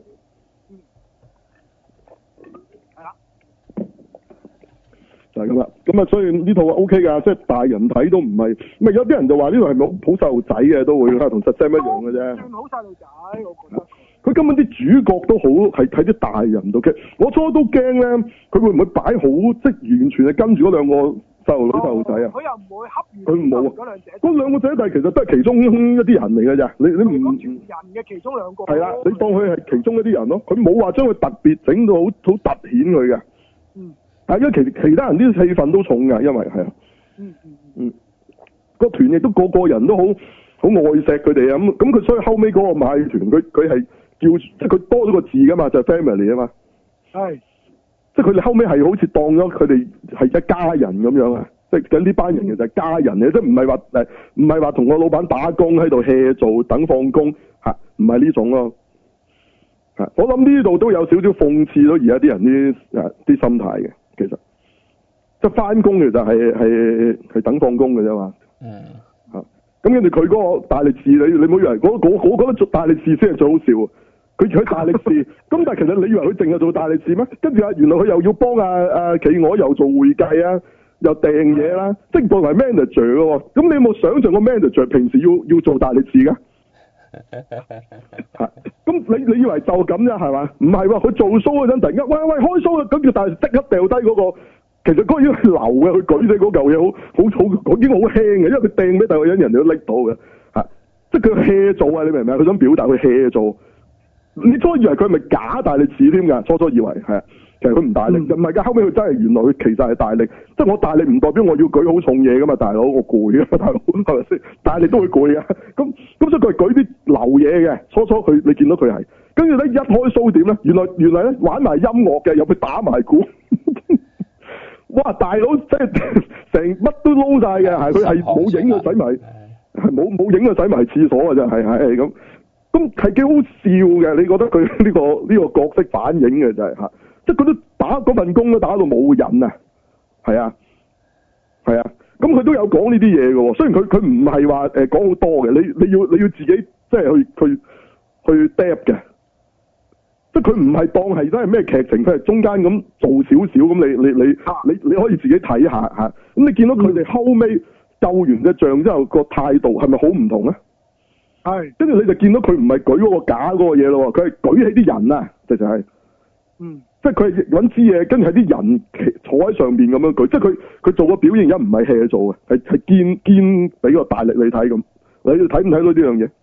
就係咁啦。咁啊，所以呢套係 O K 㗎，即係大人睇都唔係，咪有啲人就話呢套係咪好細路仔嘅都會，同實際一樣嘅啫。 算好細路仔，我覺得。 佢根本啲主角都好係睇啲大人度嘅，我初都驚咧，佢會唔會擺好即係完全係跟住嗰兩個細路女細路仔啊？ 佢又唔會恰完佢冇啊， 嗰兩者。 嗰兩個姐弟其實都係其中一啲人嚟嘅咋，你唔全人嘅其中兩個。 係啦，你當佢係其中一啲人咯，佢冇話將佢特別整到好突顯佢嘅。 嗯。 係因為其他人啲戲份都重㗎，因為係啊。個團亦都個人都好愛錫佢哋啊，咁佢所以後尾嗰個馬戲團佢係叫即係佢多咗個字㗎嘛，就係 family 啊嘛。係。即係佢哋後尾係好似當咗佢哋係一家人咁樣啊，即係緊呢班人其實係家人嘅，即係唔係話同個老闆打工喺度 hea 做等放工嚇，唔係呢種咯。嚇，我諗呢度都有少少諷刺到而家啲人啲心態嘅，其實即係翻工其實係等放工嘅啫嘛。嚇，咁跟住佢嗰個大力士，你唔好以為我覺得做大力士先係最好笑。佢做大力士，咁但係其實你以為佢淨係做大力士咩？跟住原來佢又要幫企鵝又做會計啊，又訂嘢啦，即係作為 manager 嘅喎。咁你有冇想象個 manager 平時要做大力士㗎？咁你以為就咁啫係嘛？唔係喎，佢做 show 嗰陣突然間喂開 show 啦，咁叫大力士即刻掉低嗰個，其實嗰個已經係流嘅，佢舉起嗰嚿嘢好已經好輕嘅，因為佢掟俾第二個人都拎到嘅，即係佢 hea 做啊！你明唔明？佢想表達佢 hea 做。你初以為佢係咪假大力士添㗎？初以為係啊，其實佢唔大力，唔係㗎。後尾佢真係原來佢其實係大力，即係我大力唔代表我要舉好重嘢㗎嘛，大佬我攰㗎，大佬係咪先？大力都會攰㗎。咁所以佢係舉啲流嘢嘅。初佢你見到佢係，跟住咧一開 show 點咧？原來咧玩埋音樂嘅，又去打埋鼓。哇！大佬即係成乜都撈晒嘅，係佢係冇影佢洗埋，係冇影佢洗埋廁所㗎啫，係咁。咁係幾好笑嘅，你覺得佢呢個角色反映嘅就係嚇，即係佢都打嗰份工都打到冇癮啊，係啊，咁佢都有講呢啲嘢嘅喎，雖然佢唔係話講好多嘅，你要自己即係去 dap 嘅，即係佢唔係當係真係咩劇情，佢係中間咁做少少咁，你可以自己睇下嚇，咁你見到佢哋後尾救完隻象之後個態度係咪好唔同咧？係，跟住你就見到佢唔係舉嗰個假嗰個嘢咯，佢係舉起啲人啊，就係，即係佢係揾支嘢，跟住係啲人坐喺上邊咁樣舉，即係佢做個表現，而家唔係 hea 做嘅，係堅俾個大力你睇咁，你睇唔睇到呢樣嘢？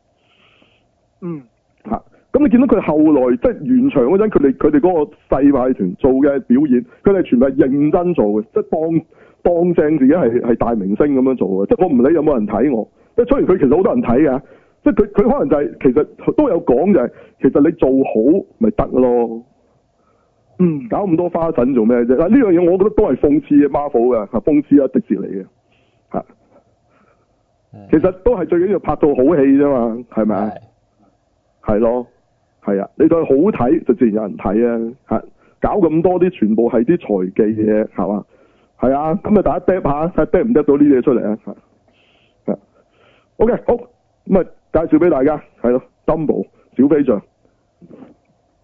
咁你見到佢後來即係完場嗰陣，佢哋嗰個細馬戲團做嘅表演，佢哋全部係認真做嘅，即係當正自己係大明星咁樣做嘅，即係我唔理有冇人睇我，即係雖然佢其實好多人睇㗎。即係佢可能就係、其實都有講就係、其實你做好咪得咯，搞咁多花神做咩啫？嗱呢樣嘢我覺得都係諷刺 Marvel 嘅，係諷刺迪士尼嘅，嚇。其實都係最緊要拍到好戲啫嘛，係咪啊？係咯，係啊，你對好睇就自然有人睇啊，嚇。搞咁多啲全部係啲財技嘢，係嘛？係啊，咁啊大家 drop 下，睇 drop 唔 drop 到呢啲嘢出嚟啊？係。OK，好，咁啊。介紹俾大家，係咯，Dumbo 小飛象。